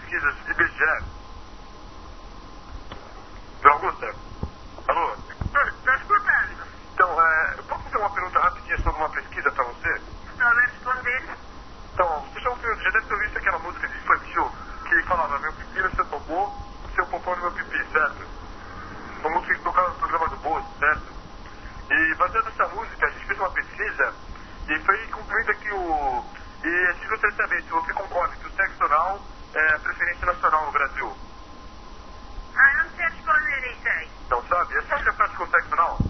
pesquisas IBGE. Dona Augusta? Alô? Estou escutando. Então, eu posso fazer uma pergunta rapidinha sobre uma pesquisa para você? Estou a responder. Então, você já deve ter ouvido aquela música de infantil que falava: meu pipi no seu popô, seu popô no meu pipi, certo? Uma música que tocava no programa do Bozo, certo? E baseado nessa música, a gente fez uma pesquisa e foi concluído aqui E a gente gostaria de saber se você concorda que o sexo oral é a preferência nacional no Brasil. Não sei responder isso aí. Não sabe? É só que é prática o sexo oral?